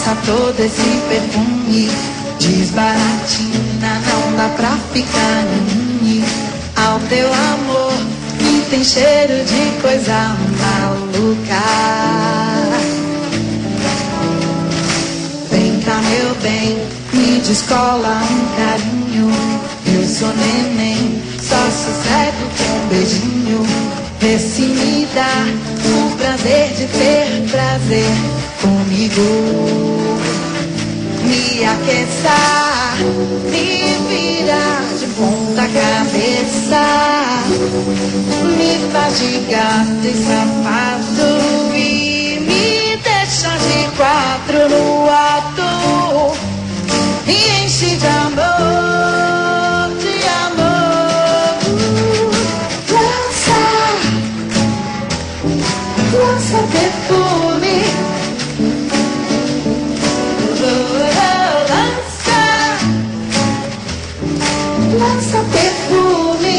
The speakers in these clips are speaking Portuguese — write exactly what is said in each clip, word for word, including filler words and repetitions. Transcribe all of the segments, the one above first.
lança todo esse perfume. Desbaratina, não dá pra ficar imune ao teu amor, que tem cheiro de coisa maluca. Vem cá, meu bem, me descola um carinho. Eu sou neném, só sossego com um beijinho. Vê se me dá o prazer de ter prazer comigo. Me aqueça, me vira de ponta cabeça, me faz de gato e sapato e me deixa de quatro no alto. Me enche de amor, de amor. Lança, lança perfume. Lança perfume,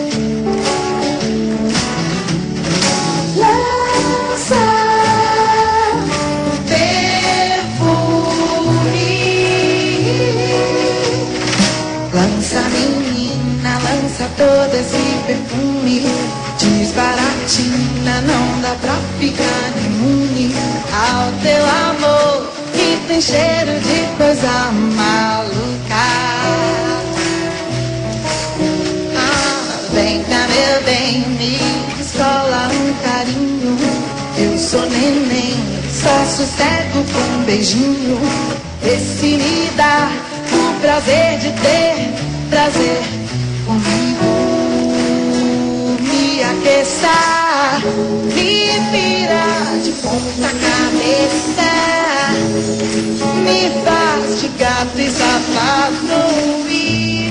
lança perfume, lança menina, lança todo esse perfume. Desbaratina, não dá pra ficar imune ao teu amor, que tem cheiro de coisa maluca. Vem cá, meu bem, me descola um carinho. Eu sou neném, só sossego com um beijinho. Esse me dá o prazer de ter prazer comigo. Me aqueça, me vira de ponta cabeça, me faz de gato e sapato.